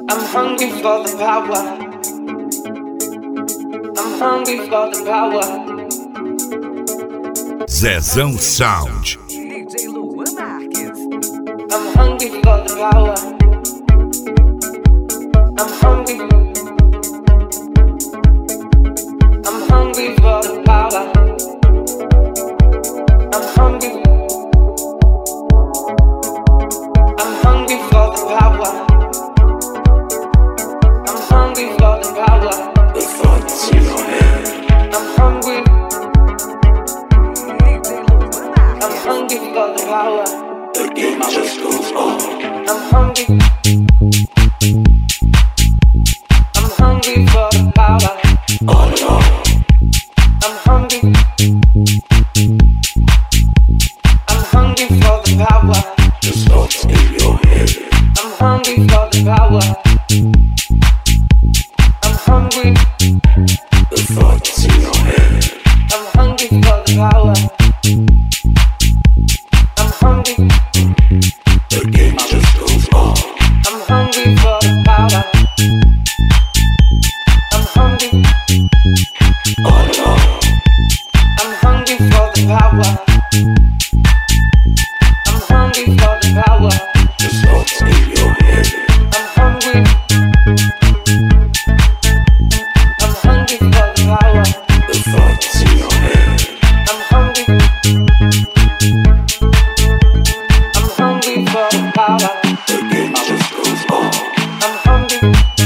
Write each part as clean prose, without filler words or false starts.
I'm hungry for the power. I'm hungry for the power. Zezão Sound. DJ Luan Marques. I'm hungry for the power. I'm hungry. I'm hungry for the power. I'm hungry. I'm hungry for the power. I'm hungry for the power. The thoughts in your head. I'm hungry. DJ Luan Marques. I'm hungry for the power. The game just goes on. I'm hungry. I'm hungry for the power. On and on. I'm hungry. I'm hungry for the power. The thoughts in your head. I'm hungry for the power. I'm hungry. The thoughts in your head. I'm hungry for the power. I'm hungry. The game just goes on. I'm hungry for the power. I'm hungry. On and on. I'm hungry for the power. I'm hungry for the power. The thoughts in your head. I'm hungry. I'm hungry for the power. The thoughts in your head. I'm hungry. I'm hungry for the power. The game just goes on. I'm hungry.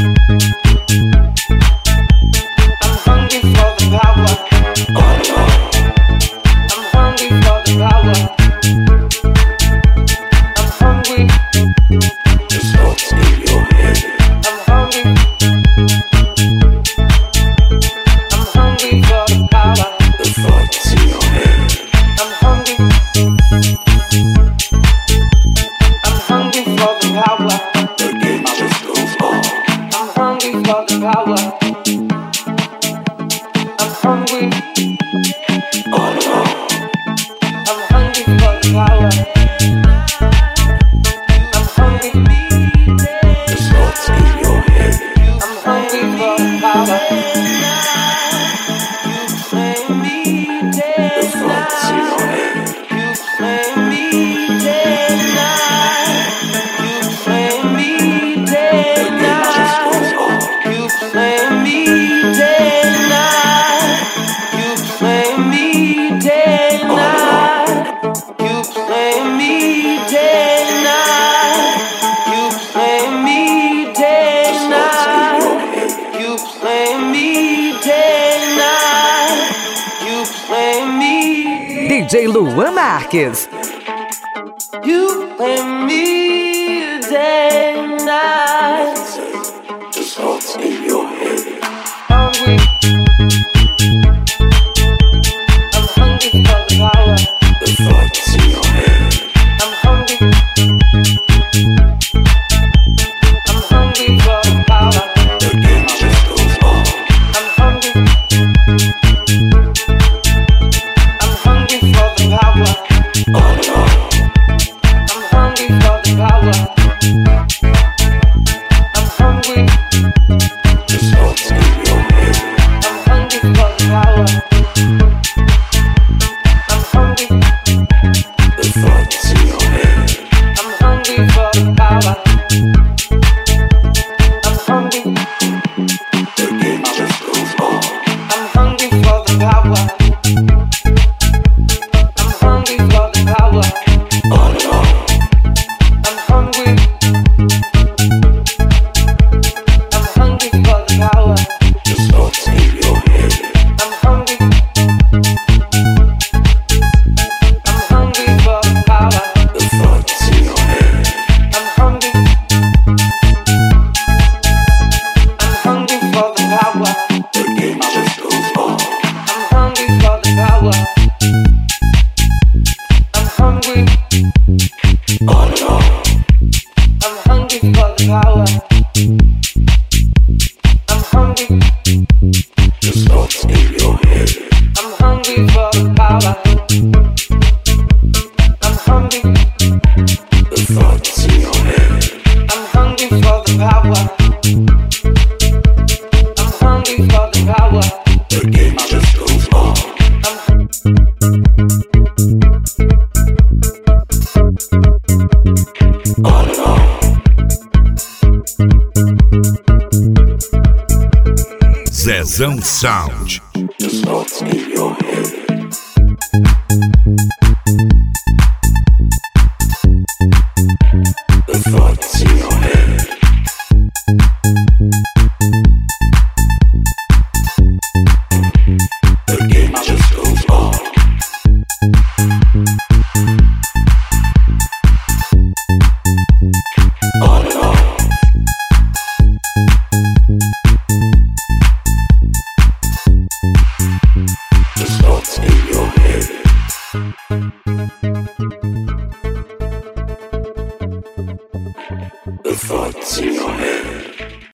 I'm hungry for the power. On and on. I'm hungry for the power. I'm hungry. The thoughts in your head. I'm hungry. I'm hungry for the power. The thoughts in your head. I'm hungry. I'm hungry for the power. The game just goes on. I'm hungry for the power. I'm hungry. On and on. I'm hungry for the power. I'm hungry. The thoughts in your head. I'm hungry for the power. The thoughts in your head. The game just goes on. DJ Luan Marques. You play me day and night. The thoughts in your head. Hungry. I'm hungry for the power. The thoughts in your head. I'm hungry. I'm hungry for the power. The game just goes on. I'm hungry. I'm hungry for the power. On and on. I'm hungry for the power. I'm hungry. The thoughts in your head. I'm hungry for the power. I'm hungry. The thoughts in your head. I'm hungry for the power. I'm hungry. The game just goes on. I'm hungry for the power. I'm hungry for the power. On and on. I'm hungry. I'm hungry for the power. The thoughts in your head. I'm hungry. I'm hungry for the power. The thoughts in your head. I'm hungry. I'm hungry for the power. The game just goes on. I'm hungry for the power. I'm hungry. On and on. I'm hungry for the power. I'm hungry. The thoughts in your head. I'm hungry for the power. I'm hungry. The thoughts in your head. I'm hungry for the power. Pezão Sound. Just thoughts in your head.